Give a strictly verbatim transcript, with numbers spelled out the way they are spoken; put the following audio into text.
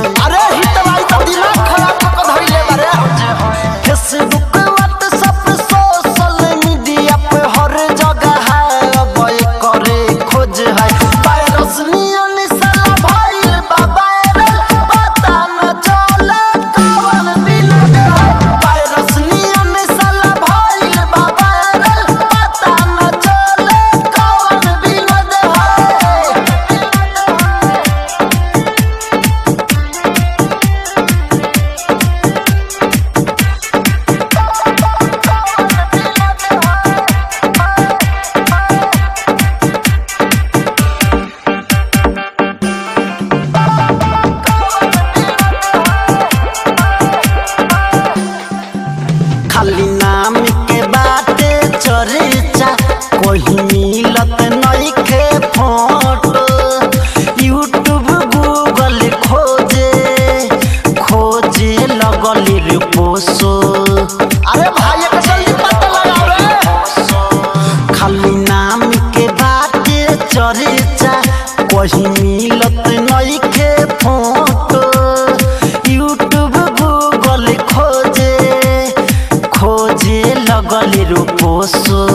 अरे हित भाई तो दिमाग खराब कर धइले बारे फेसबुक व्हाट्सएप सोशल मीडिया पे हर जगह है अब करे खोज है वायरस नियन साला भाई बाबा रे पता न चले कौन दिन है वायरस नियन साला भाई बाबा रे पता न चले कौन दिन है खाली नाम के बाटे चर्चा कोई मिलत नइखे फोटो यूट्यूब गूगल खोजे खोजे लगल रे पोसो अरे भाई एक जल्दी पता लगाओ रे खाली नाम के बाटे चर्चा कोई मिलत नइखे फोटो यूट्यूब गूगल खोजे खोजे लगल रूपोसो